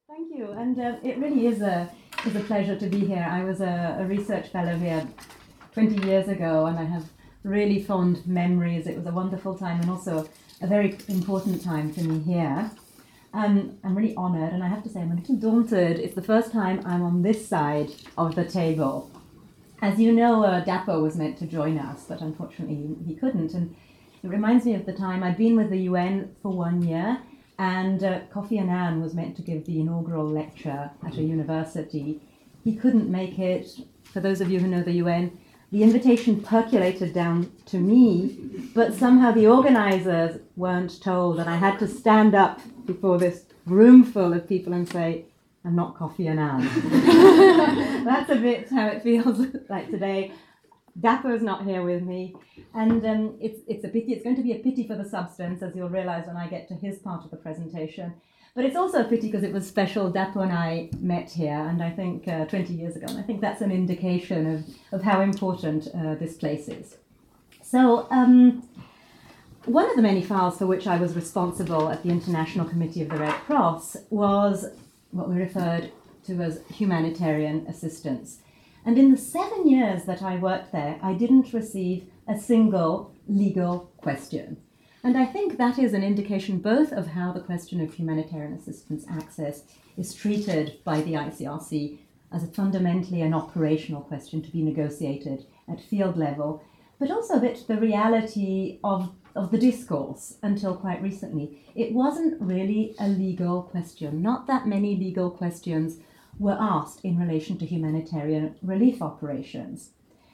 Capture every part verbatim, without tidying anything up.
Thank you, and uh, it really is a is a pleasure to be here. I was a, a research fellow here twenty years ago, and I have really fond memories. It was a wonderful time, and also a very important time for me here. Um, I'm really honoured, and I have to say I'm a little daunted. It's the first time I'm on this side of the table. As you know, uh, Dapo was meant to join us, but unfortunately he couldn't. And it reminds me of the time I'd been with the U N for one year, and uh, Kofi Annan was meant to give the inaugural lecture at a university. He couldn't make it. For those of you who know the U N, the invitation percolated down to me, but somehow the organisers weren't told, and I had to stand up before this room full of people and say, I'm not Kofi Annan. That's a bit how it feels like today. Dapo's not here with me, and um, it's it's a pity. It's going to be a pity for the substance, as you'll realise when I get to his part of the presentation. But it's also a pity because it was special. Dapo and I met here, and I think uh, twenty years ago, and I think that's an indication of, of how important uh, this place is. So um, one of the many files for which I was responsible at the International Committee of the Red Cross was what we referred to as humanitarian assistance. And in the seven years that I worked there, I didn't receive a single legal question. And I think that is an indication both of how the question of humanitarian assistance access is treated by the I C R C as a fundamentally an operational question to be negotiated at field level, but also a bit the reality of, of the discourse until quite recently. It wasn't really a legal question. Not that many legal questions were asked in relation to humanitarian relief operations.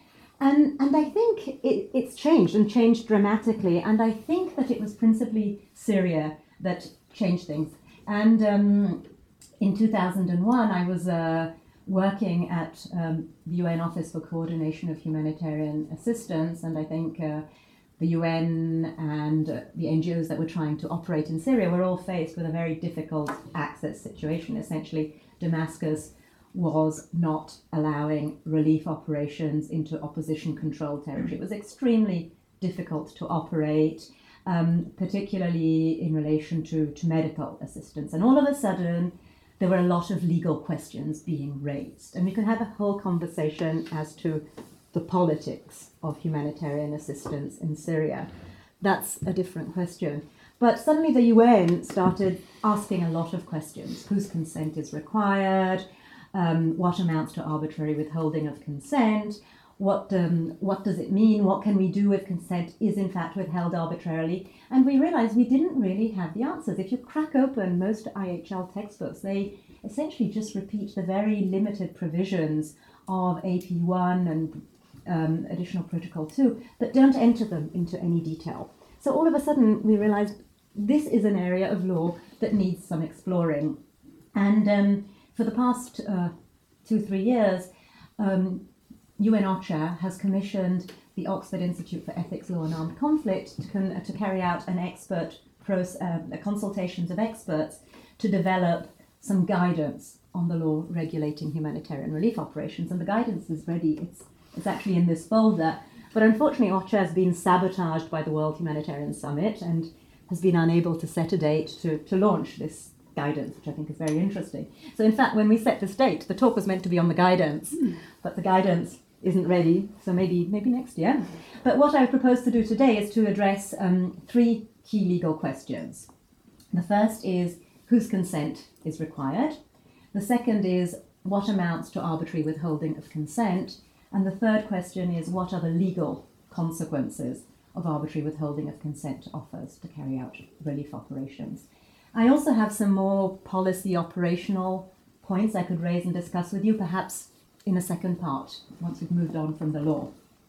And, and I think it, it's changed and changed dramatically, and I think that it was principally Syria that changed things. And um, in two thousand one, I was uh, working at um, the U N Office for Coordination of Humanitarian Assistance, and I think uh, the U N and uh, the N G Os that were trying to operate in Syria were all faced with a very difficult access situation. Essentially, Damascus was not allowing relief operations into opposition-controlled territory. It was extremely difficult to operate, um, particularly in relation to, to medical assistance. And all of a sudden, there were a lot of legal questions being raised. And we could have a whole conversation as to the politics of humanitarian assistance in Syria. That's a different question. But suddenly the U N started asking a lot of questions. Whose consent is required? Um, what amounts to arbitrary withholding of consent? What, um, what does it mean? What can we do if consent is in fact withheld arbitrarily? And we realized we didn't really have the answers. If you crack open most I H L textbooks, they essentially just repeat the very limited provisions of A P one and um, additional protocol two, but don't enter them into any detail. So all of a sudden we realized this is an area of law that needs some exploring. And um, for the past uh, two, three years, um, U N OCHA has commissioned the Oxford Institute for Ethics, Law and Armed Conflict to, con- to carry out an expert pros- uh, consultations of experts to develop some guidance on the law regulating humanitarian relief operations. And the guidance is ready. It's, it's actually in this folder. But unfortunately, OCHA has been sabotaged by the World Humanitarian Summit and has been unable to set a date to, to launch this guidance, which I think is very interesting. So in fact, when we set this date, the talk was meant to be on the guidance, mm. but the guidance isn't ready, so maybe maybe next year. But what I propose to do today is to address um, three key legal questions. The first is whose consent is required. The second is what amounts to arbitrary withholding of consent. And the third question is what are the legal consequences of arbitrary withholding of consent to offers to carry out relief operations. I also have some more policy operational points I could raise and discuss with you, perhaps in a second part, once we've moved on from the law.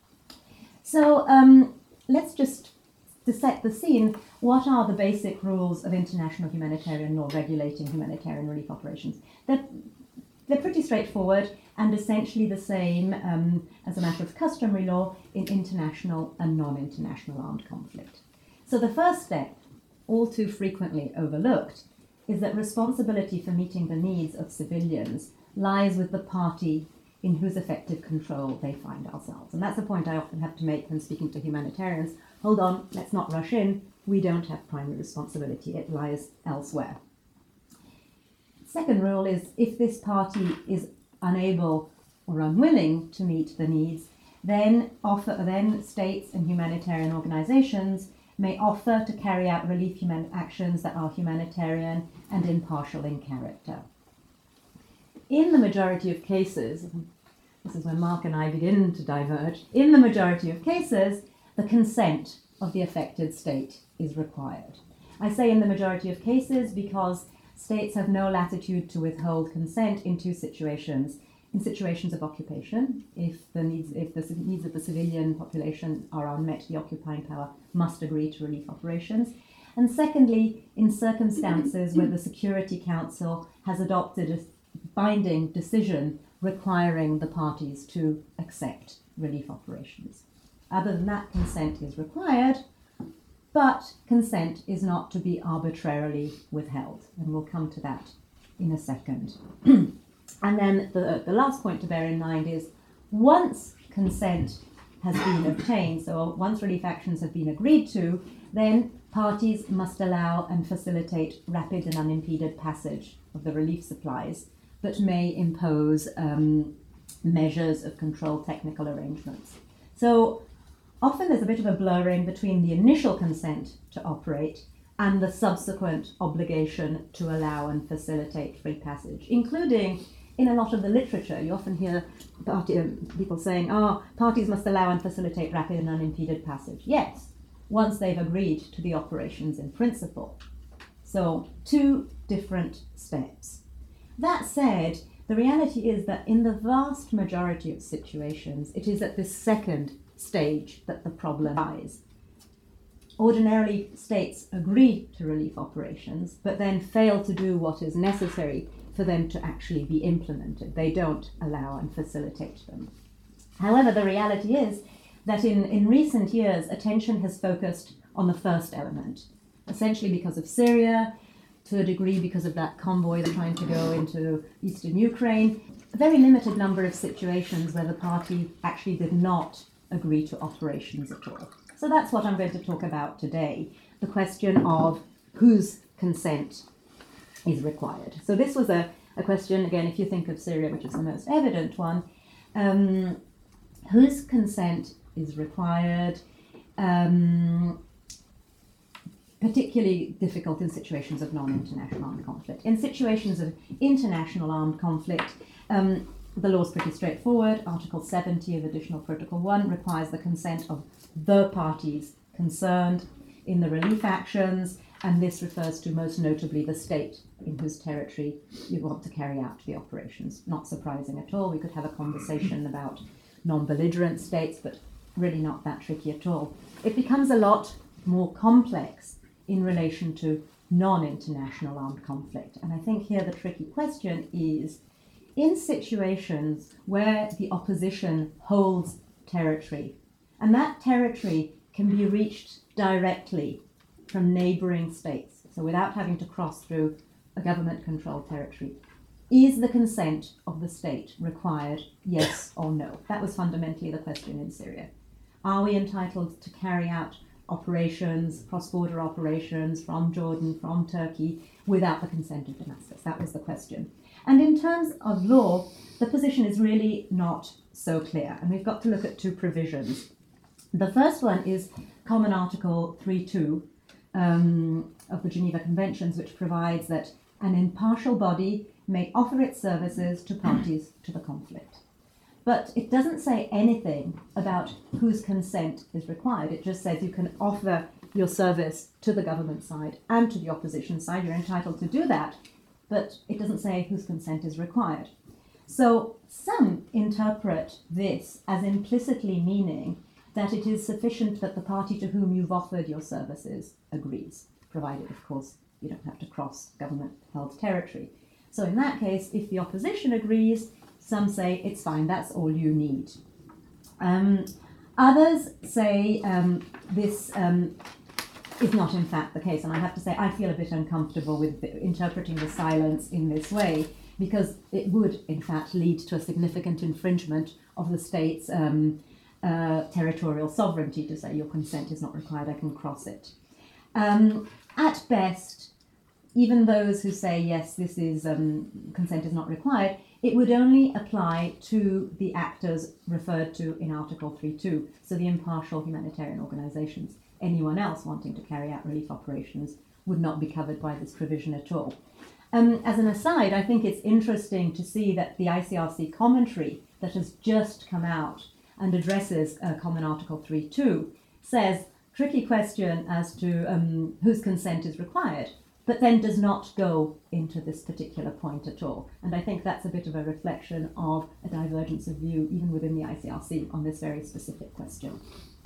So um, let's just, to set the scene, what are the basic rules of international humanitarian law regulating humanitarian relief operations? They're, they're pretty straightforward and essentially the same um, as a matter of customary law in international and non-international armed conflict. So the first step, all too frequently overlooked, is that responsibility for meeting the needs of civilians lies with the party in whose effective control they find ourselves. And that's a point I often have to make when speaking to humanitarians. Hold on, let's not rush in. We don't have primary responsibility. It lies elsewhere. Second rule is if this party is unable or unwilling to meet the needs, then offer then states and humanitarian organizations may offer to carry out relief human actions that are humanitarian and impartial in character. In the majority of cases, this is where Mark and I begin to diverge, in the majority of cases, the consent of the affected state is required. I say in the majority of cases because states have no latitude to withhold consent in two situations. In situations of occupation, if the needs if the needs of the civilian population are unmet, the occupying power must agree to relief operations. And secondly, in circumstances where the Security Council has adopted a binding decision requiring the parties to accept relief operations. Other than that, consent is required, but consent is not to be arbitrarily withheld, and we'll come to that in a second. And then the, the last point to bear in mind is once consent has been obtained, so once relief actions have been agreed to, then parties must allow and facilitate rapid and unimpeded passage of the relief supplies, but may impose um, measures of control, technical arrangements. So often there's a bit of a blurring between the initial consent to operate and the subsequent obligation to allow and facilitate free passage, including in a lot of the literature. You often hear party, uh, people saying, oh, parties must allow and facilitate rapid and unimpeded passage. Yes, once they've agreed to the operations in principle. So two different steps. That said, the reality is that in the vast majority of situations, it is at this second stage that the problem lies. Ordinarily, states agree to relief operations, but then fail to do what is necessary for them to actually be implemented. They don't allow and facilitate them. However, the reality is that in, in recent years, attention has focused on the first element, essentially because of Syria, to a degree because of that convoy that's trying to go into eastern Ukraine. A very limited number of situations where the party actually did not agree to operations at all. So that's what I'm going to talk about today, the question of whose consent is required. So this was a, a question, again, if you think of Syria, which is the most evident one, um, whose consent is required, um, particularly difficult in situations of non-international armed conflict. In situations of international armed conflict, um, the law is pretty straightforward. Article seventy of Additional Protocol one requires the consent of the parties concerned in the relief actions, and this refers to most notably the state in whose territory you want to carry out the operations. Not surprising at all. We could have a conversation about non-belligerent states, but really not that tricky at all. It becomes a lot more complex in relation to non-international armed conflict. And I think here the tricky question is, in situations where the opposition holds territory, and that territory can be reached directly from neighbouring states, so without having to cross through a government-controlled territory, is the consent of the state required, yes or no? That was fundamentally the question in Syria. Are we entitled to carry out operations, cross-border operations from Jordan, from Turkey, without the consent of Damascus? That was the question. And in terms of law, the position is really not so clear, and we've got to look at two provisions. The first one is Common Article three point two um, of the Geneva Conventions, which provides that an impartial body may offer its services to parties to the conflict. But it doesn't say anything about whose consent is required. It just says you can offer your service to the government side and to the opposition side. You're entitled to do that, but it doesn't say whose consent is required. So some interpret this as implicitly meaning that it is sufficient that the party to whom you've offered your services agrees, provided, of course, you don't have to cross government-held territory. So in that case, if the opposition agrees, some say it's fine, that's all you need. Um, others say um, this um, is not in fact the case, and I have to say I feel a bit uncomfortable with interpreting the silence in this way, because it would in fact lead to a significant infringement of the state's um, uh, territorial sovereignty to say your consent is not required, I can cross it. Um, at best, even those who say, yes, this is um, consent is not required, it would only apply to the actors referred to in Article three point two, so the impartial humanitarian organizations. Anyone else wanting to carry out relief operations would not be covered by this provision at all. Um, as an aside, I think it's interesting to see that the I C R C commentary that has just come out and addresses uh, Common Article three point two says, tricky question as to um, whose consent is required, but then does not go into this particular point at all. And I think that's a bit of a reflection of a divergence of view even within the I C R C on this very specific question.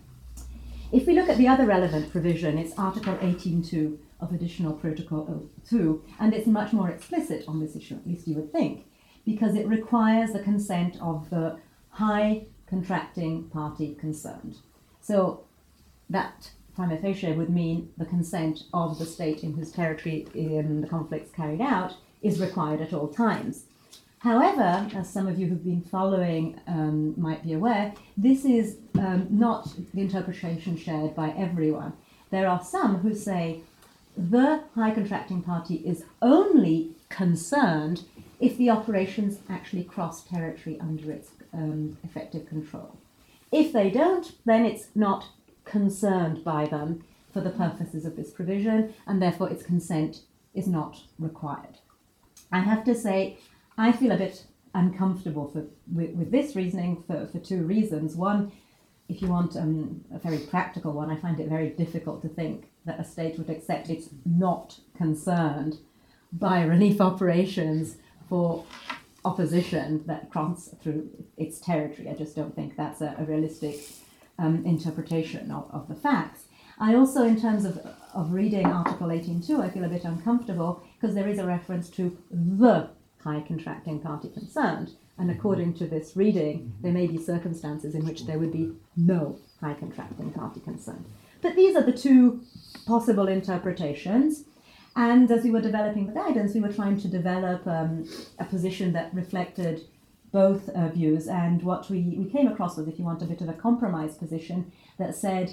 If we look at the other relevant provision, it's Article eighteen point two of Additional Protocol two, and it's much more explicit on this issue, at least you would think, because it requires the consent of the high contracting party concerned. So that prima facie would mean the consent of the state in whose territory in the conflict's carried out is required at all times. However, as some of you who've been following um, might be aware, this is um, not the interpretation shared by everyone. There are some who say the high contracting party is only concerned if the operations actually cross territory under its um, effective control. If they don't, then it's not concerned by them for the purposes of this provision, and therefore its consent is not required. I have to say, I feel a bit uncomfortable for, with, with this reasoning for, for two reasons. One, if you want um, a very practical one, I find it very difficult to think that a state would accept it's not concerned by relief operations for opposition that cross through its territory. I just don't think that's a, a realistic um, interpretation of, of the facts. I also, in terms of, of reading Article eighteen point two, I feel a bit uncomfortable because there is a reference to the high contracting party concerned. And according to this reading, there may be circumstances in which there would be no high contracting party concerned. But these are the two possible interpretations. And as we were developing the guidance, we were trying to develop um, a position that reflected both uh, views. And what we, we came across was, if you want, a bit of a compromise position that said,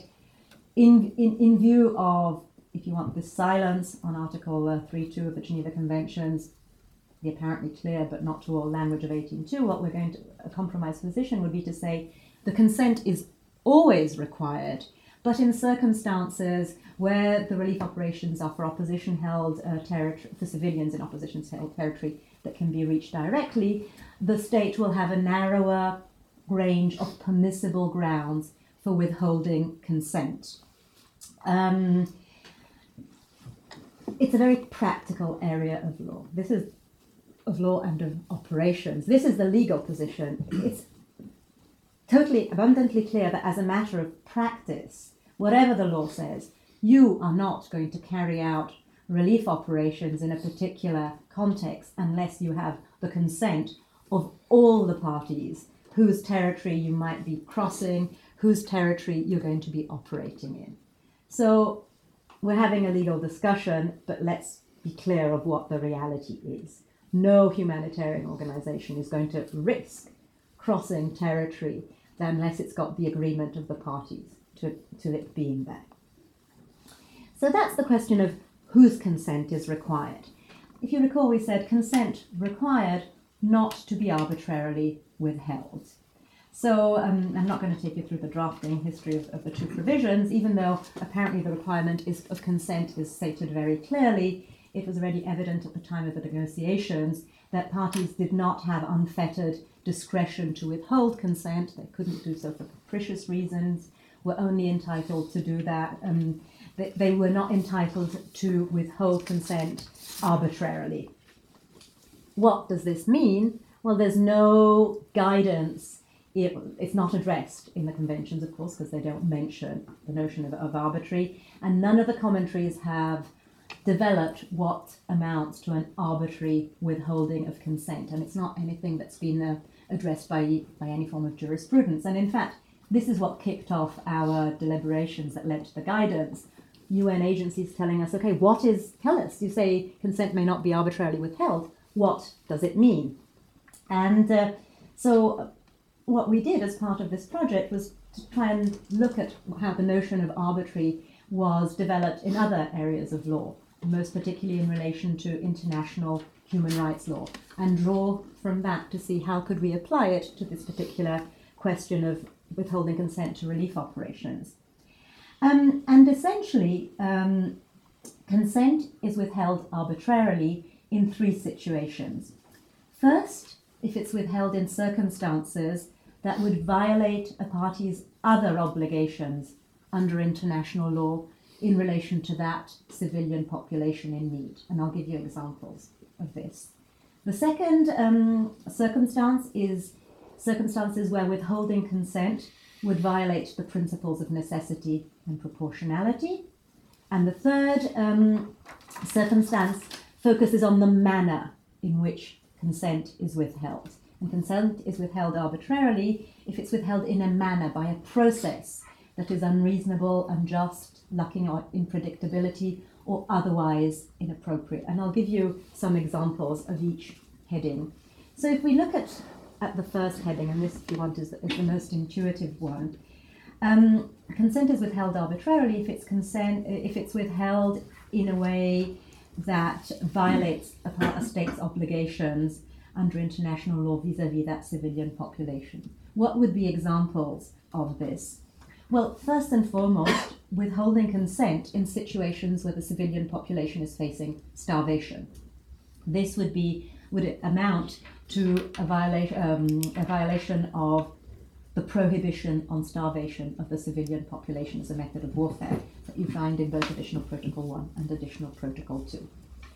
in, in, in view of, if you want, this silence on Article uh, three point two of the Geneva Conventions, the apparently clear but not to all language of eighteen point two, what we're going to, a compromise position would be to say the consent is always required, but in circumstances where the relief operations are for opposition held uh, territory, for civilians in opposition held territory that can be reached directly, the state will have a narrower range of permissible grounds for withholding consent. Um, it's a very practical area of law. This is of law and of operations. This is the legal position. It's totally abundantly clear that as a matter of practice, whatever the law says, you are not going to carry out relief operations in a particular context unless you have the consent of all the parties whose territory you might be crossing, whose territory you're going to be operating in. So we're having a legal discussion, but let's be clear of what the reality is. No humanitarian organization is going to risk crossing territory unless it's got the agreement of the parties to, to it being there. So that's the question of whose consent is required. If you recall, we said consent required, not to be arbitrarily withheld. So um, I'm not going to take you through the drafting history of, of the two provisions, even though apparently the requirement is, of consent is stated very clearly. It was already evident at the time of the negotiations that parties did not have unfettered discretion to withhold consent. They couldn't do so for capricious reasons, were only entitled to do that. Um, they, they were not entitled to withhold consent arbitrarily. What does this mean? Well, there's no guidance. It, it's not addressed in the conventions, of course, because they don't mention the notion of, of arbitrary, and none of the commentaries have developed what amounts to an arbitrary withholding of consent, and it's not anything that's been uh, addressed by, by any form of jurisprudence. And in fact, this is what kicked off our deliberations that led to the guidance. U N agencies telling us, okay, what is, tell us, you say consent may not be arbitrarily withheld, what does it mean? And uh, so what we did as part of this project was to try and look at how the notion of arbitrary was developed in other areas of law. most particularly in relation to international human rights law, and draw from that to see how could we apply it to this particular question of withholding consent to relief operations. Um, and essentially, um, consent is withheld arbitrarily in three situations. First, if it's withheld in circumstances that would violate a party's other obligations under international law in relation to that civilian population in need. And I'll give you examples of this. The second um, circumstance is circumstances where withholding consent would violate the principles of necessity and proportionality. And the third um, circumstance focuses on the manner in which consent is withheld. And consent is withheld arbitrarily if it's withheld in a manner, by a process that is unreasonable, unjust, lacking in predictability, or otherwise inappropriate. And I'll give you some examples of each heading. So if we look at, at the first heading, and this, if you want, is, is the most intuitive one, um, consent is withheld arbitrarily if it's consent if it's withheld in a way that violates a, part, a state's obligations under international law vis-à-vis that civilian population. What would be examples of this? Well, first and foremost, withholding consent in situations where the civilian population is facing starvation. This would be would amount to a, viola- um, a violation of the prohibition on starvation of the civilian population as a method of warfare that you find in both Additional Protocol one and Additional Protocol two.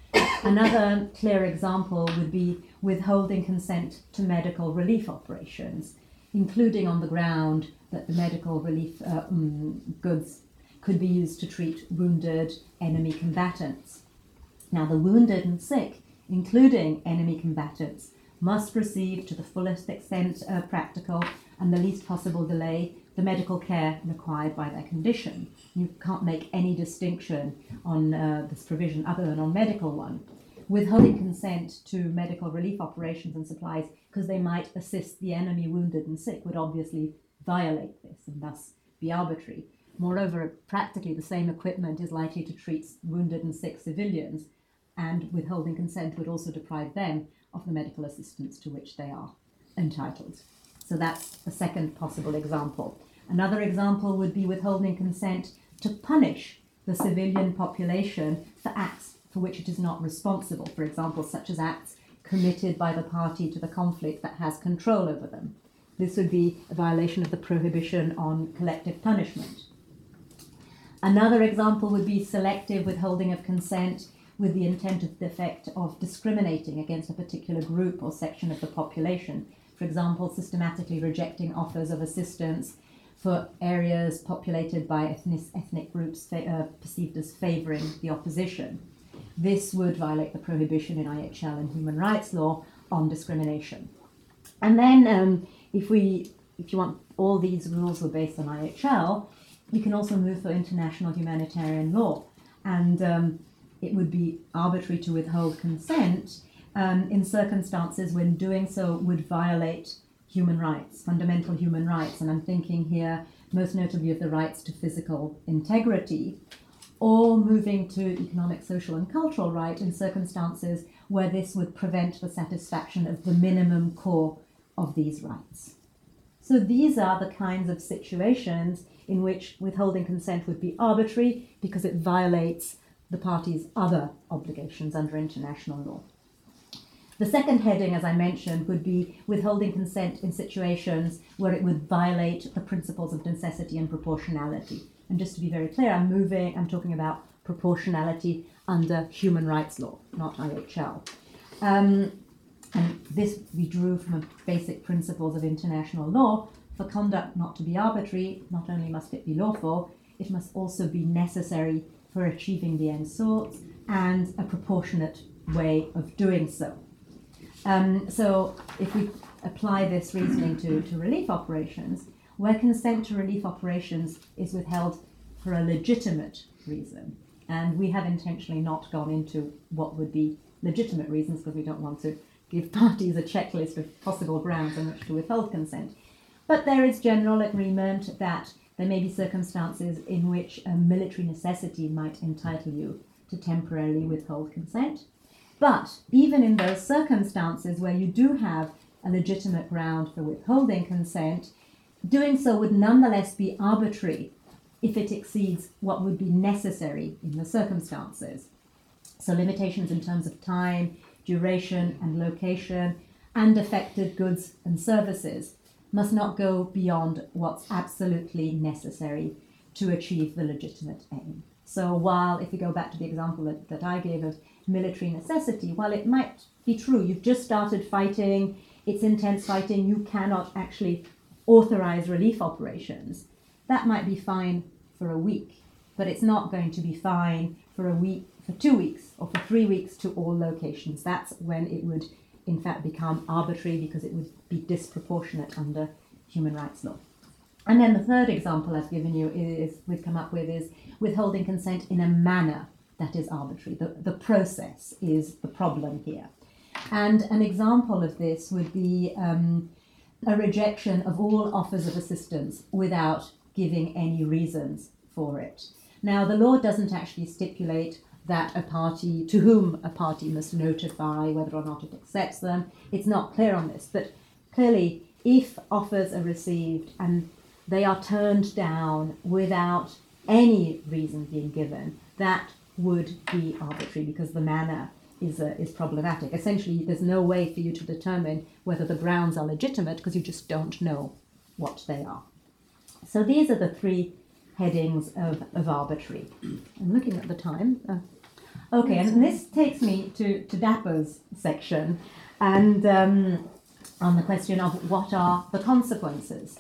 Another clear example would be withholding consent to medical relief operations, including on the ground that the medical relief uh, um, goods could be used to treat wounded enemy combatants. Now, the wounded and sick, including enemy combatants, must receive to the fullest extent uh, practical and the least possible delay the medical care required by their condition. You can't make any distinction on uh, this provision other than on medical one. Withholding consent to medical relief operations and supplies because they might assist the enemy wounded and sick would obviously violate this and thus be arbitrary. Moreover, practically the same equipment is likely to treat wounded and sick civilians, and withholding consent would also deprive them of the medical assistance to which they are entitled. So that's a second possible example. Another example would be withholding consent to punish the civilian population for acts for which it is not responsible, for example, such as acts committed by the party to the conflict that has control over them. This would be a violation of the prohibition on collective punishment. Another example would be selective withholding of consent with the intent of the effect of discriminating against a particular group or section of the population. For example, systematically rejecting offers of assistance for areas populated by ethnic, ethnic groups uh, perceived as favouring the opposition. This would violate the prohibition in I H L and human rights law on discrimination. And then um, if we, if you want, all these rules were based on I H L, we can also move for international humanitarian law. And um, it would be arbitrary to withhold consent um, in circumstances when doing so would violate human rights, fundamental human rights. And I'm thinking here most notably of the rights to physical integrity, or moving to economic, social, and cultural right in circumstances where this would prevent the satisfaction of the minimum core of these rights. So these are the kinds of situations in which withholding consent would be arbitrary because it violates the party's other obligations under international law. The second heading, as I mentioned, would be withholding consent in situations where it would violate the principles of necessity and proportionality. And just to be very clear, I'm moving, I'm talking about proportionality under human rights law, not I H L. Um, and this we drew from basic principles of international law. For conduct not to be arbitrary, not only must it be lawful, it must also be necessary for achieving the end sought and a proportionate way of doing so. Um, so if we apply this reasoning to, to relief operations, where consent to relief operations is withheld for a legitimate reason, and we have intentionally not gone into what would be legitimate reasons because we don't want to give parties a checklist of possible grounds on which to withhold consent. But there is general agreement that there may be circumstances in which a military necessity might entitle you to temporarily withhold consent. But even in those circumstances where you do have a legitimate ground for withholding consent, doing so would nonetheless be arbitrary if it exceeds what would be necessary in the circumstances. So limitations in terms of time, duration and location, and affected goods and services must not go beyond what's absolutely necessary to achieve the legitimate aim. So while, if we go back to the example that, that I gave of military necessity, while it might be true, you've just started fighting, it's intense fighting, you cannot actually authorize relief operations, that might be fine for a week, but it's not going to be fine for a week, for two weeks, or for three weeks to all locations. That's when it would, in fact, become arbitrary because it would be disproportionate under human rights law. And then the third example I've given you is, we've come up with, is withholding consent in a manner that is arbitrary. The, the process is the problem here. And an example of this would be um, a rejection of all offers of assistance without giving any reasons for it. Now, the law doesn't actually stipulate that a party, to whom a party must notify whether or not it accepts them. It's not clear on this, but clearly if offers are received and they are turned down without any reason being given, that would be arbitrary because the manner is, uh, is problematic. Essentially, there's no way for you to determine whether the grounds are legitimate because you just don't know what they are. So these are the three headings of, of arbitrary. I'm looking at the time. Uh, okay, and this takes me to, to DAPO's section, and um, on the question of what are the consequences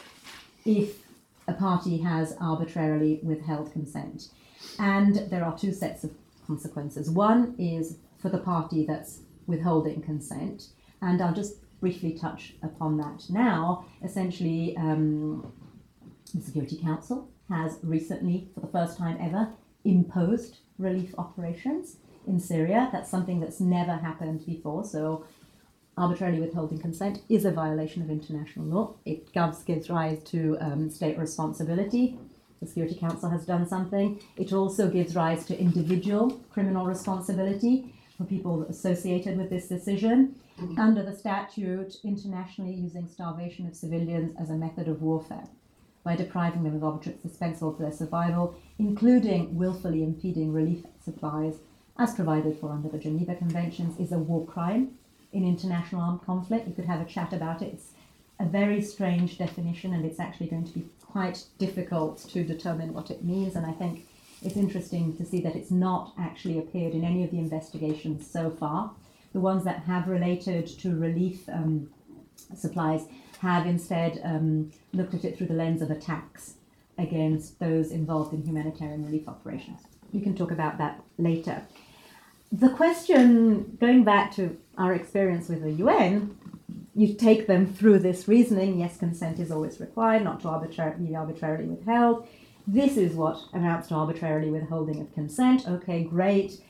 if a party has arbitrarily withheld consent. And there are two sets of consequences. One is for the party that's withholding consent, and I'll just briefly touch upon that now. Essentially, um, the Security Council has recently, for the first time ever, imposed relief operations in Syria. That's something that's never happened before. So arbitrarily withholding consent is a violation of international law. It gives, gives rise to um, state responsibility. The Security Council has done something. It also gives rise to individual criminal responsibility for people associated with this decision. Mm-hmm. Under the statute, internationally using starvation of civilians as a method of warfare, by depriving them of objects dispensable to their survival, including willfully impeding relief supplies, as provided for under the Geneva Conventions, is a war crime in international armed conflict. You could have a chat about it. It's a very strange definition, and it's actually going to be quite difficult to determine what it means. And I think it's interesting to see that it's not actually appeared in any of the investigations so far. The ones that have related to relief um, supplies have instead um, looked at it through the lens of attacks against those involved in humanitarian relief operations. We can talk about that later. The question, going back to our experience with the U N, you take them through this reasoning. Yes, consent is always required, not to arbitrarily, be arbitrarily withheld. This is what amounts to arbitrarily withholding of consent. Okay, great.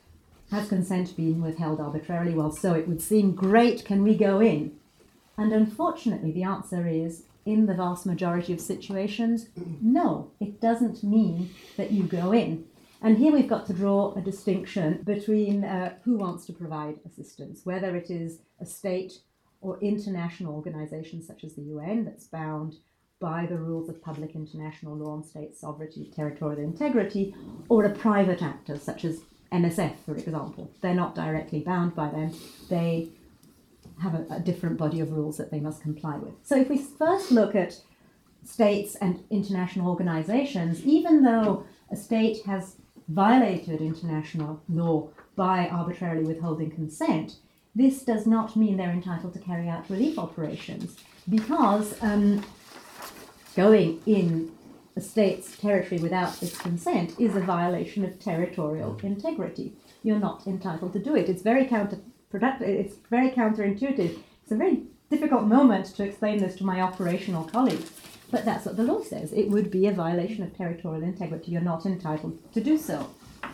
Has consent been withheld arbitrarily? Well, so it would seem. Great, can we go in? And unfortunately, the answer is, in the vast majority of situations, no. It doesn't mean that you go in. And here we've got to draw a distinction between uh, who wants to provide assistance, whether it is a state or international organisation such as the U N that's bound by the rules of public international law on state sovereignty, territorial integrity, or a private actor such as M S F, for example. They're not directly bound by them. They have a, a different body of rules that they must comply with. So if we first look at states and international organisations, even though a state has violated international law by arbitrarily withholding consent, this does not mean they're entitled to carry out relief operations, because um, going in a state's territory without its consent is a violation of territorial integrity. You're not entitled to do it. It's very counterproductive. It's very counterintuitive. It's a very difficult moment to explain this to my operational colleagues, but that's what the law says. It would be a violation of territorial integrity. You're not entitled to do so,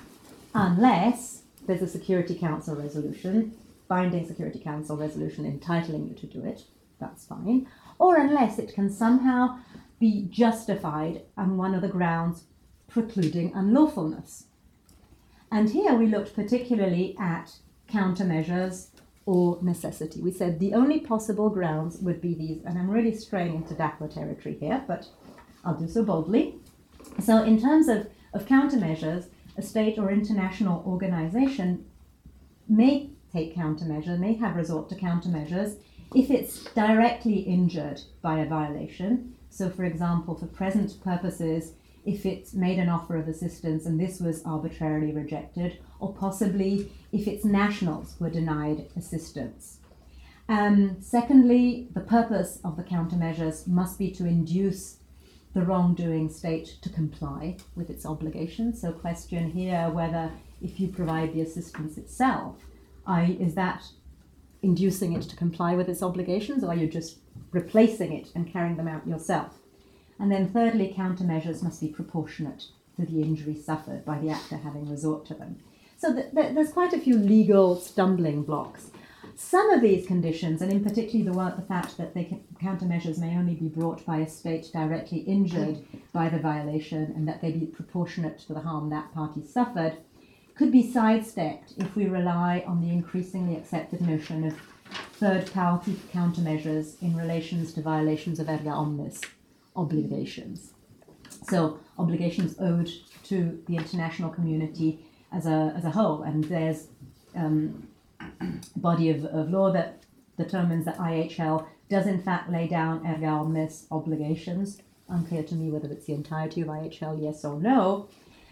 unless there's a Security Council resolution, binding Security Council resolution entitling you to do it. That's fine. Or unless it can somehow be justified on one of the grounds precluding unlawfulness. And here we looked particularly at countermeasures or necessity. We said the only possible grounds would be these, and I'm really straying into Daphne territory here, but I'll do so boldly. So in terms of, of countermeasures, a state or international organization may take countermeasures, may have resort to countermeasures if it's directly injured by a violation. So for example, for present purposes, if it's made an offer of assistance and this was arbitrarily rejected, or possibly if its nationals were denied assistance. Um, secondly, the purpose of the countermeasures must be to induce the wrongdoing state to comply with its obligations. So question here whether if you provide the assistance itself, I, is that inducing it to comply with its obligations, or are you just replacing it and carrying them out yourself? And then thirdly, countermeasures must be proportionate to the injury suffered by the actor having resort to them. So th- th- there's quite a few legal stumbling blocks. Some of these conditions, and in particular the, one, the fact that they can, countermeasures may only be brought by a state directly injured by the violation and that they be proportionate to the harm that party suffered, could be sidestepped if we rely on the increasingly accepted notion of third-party countermeasures in relations to violations of erga omnes obligations. So obligations owed to the international community as a as a whole, and there's um, a body of, of law that determines that I H L does in fact lay down erga omnes obligations. Unclear to me whether it's the entirety of I H L, yes or no.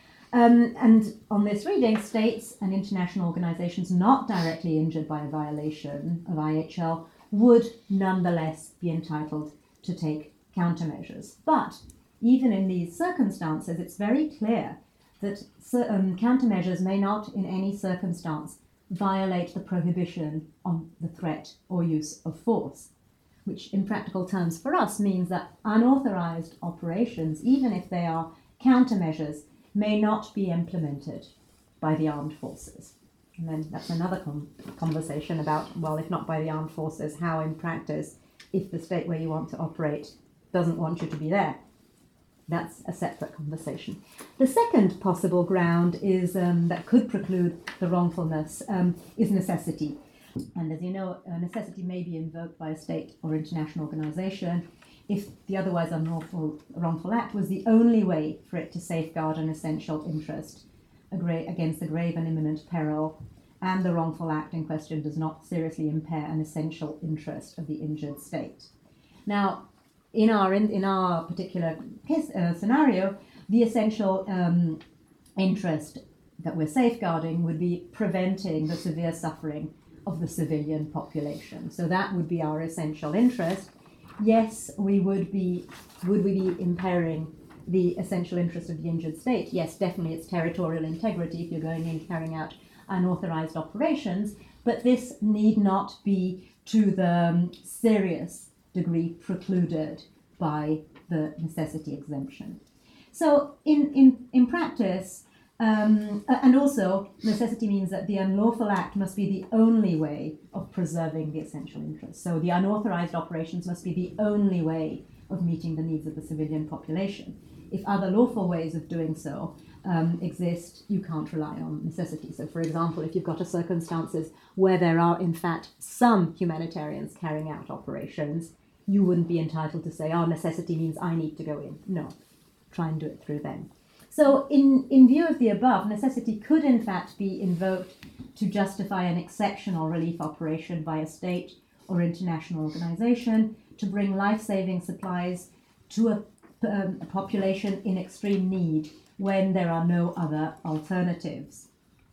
Um, and on this reading, states and international organizations not directly injured by a violation of I H L would nonetheless be entitled to take countermeasures. But even in these circumstances, it's very clear that um, countermeasures may not in any circumstance violate the prohibition on the threat or use of force, which in practical terms for us means that unauthorized operations, even if they are countermeasures, may not be implemented by the armed forces. And then that's another com- conversation about, well, if not by the armed forces, how in practice, if the state where you want to operate doesn't want you to be there. That's a separate conversation. The second possible ground is um, that could preclude the wrongfulness um, is necessity. And as you know, uh, necessity may be invoked by a state or international organization if the otherwise unlawful wrongful act was the only way for it to safeguard an essential interest against the grave and imminent peril, and the wrongful act in question does not seriously impair an essential interest of the injured state. Now, in our in, in our particular case, uh, scenario, the essential um, interest that we're safeguarding would be preventing the severe suffering of the civilian population. So that would be our essential interest. Yes, we would be would we be impairing the essential interest of the injured state? Yes, definitely its territorial integrity if you're going in carrying out unauthorized operations, but this need not be to the um, serious degree precluded by the necessity exemption. So in, in, in practice, um, and also necessity means that the unlawful act must be the only way of preserving the essential interest. So the unauthorized operations must be the only way of meeting the needs of the civilian population. If other lawful ways of doing so um, exist, you can't rely on necessity. So for example, if you've got a circumstances where there are in fact some humanitarians carrying out operations, you wouldn't be entitled to say, oh, necessity means I need to go in. No, try and do it through them. So in, in view of the above, necessity could in fact be invoked to justify an exceptional relief operation by a state or international organization to bring life-saving supplies to a, um, a population in extreme need when there are no other alternatives.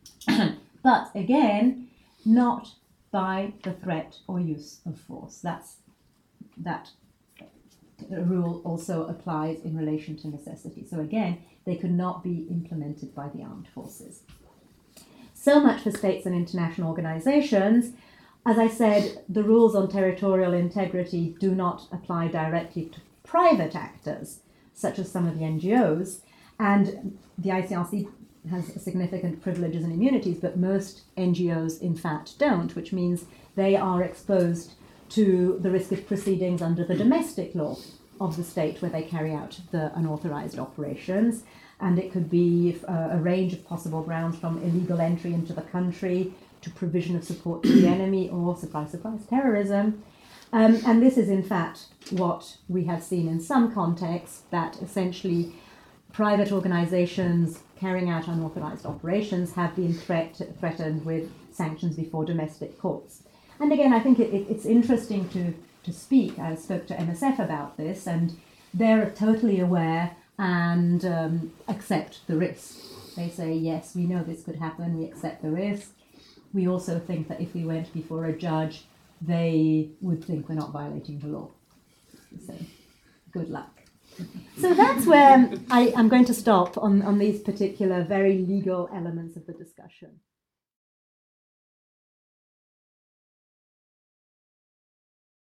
But again, not by the threat or use of force. That's that rule also applies in relation to necessity. So again, they could not be implemented by the armed forces. So much for states and international organizations. As I said, the rules on territorial integrity do not apply directly to private actors, such as some of the N G Os, and the I C R C has significant privileges and immunities, but most N G Os in fact don't, which means they are exposed to the risk of proceedings under the domestic law of the state where they carry out the unauthorized operations. And it could be uh, a range of possible grounds, from illegal entry into the country to provision of support to the enemy, or, surprise, surprise, terrorism. Um, and this is in fact what we have seen in some contexts, that essentially private organizations carrying out unauthorized operations have been threat, threatened with sanctions before domestic courts. And again, I think it, it, it's interesting to, to speak. I spoke to M S F about this, and they're totally aware and um, accept the risk. They say, yes, we know this could happen, we accept the risk. We also think that if we went before a judge, they would think we're not violating the law. So, good luck. So that's where I, I'm going to stop on, on these particular very legal elements of the discussion.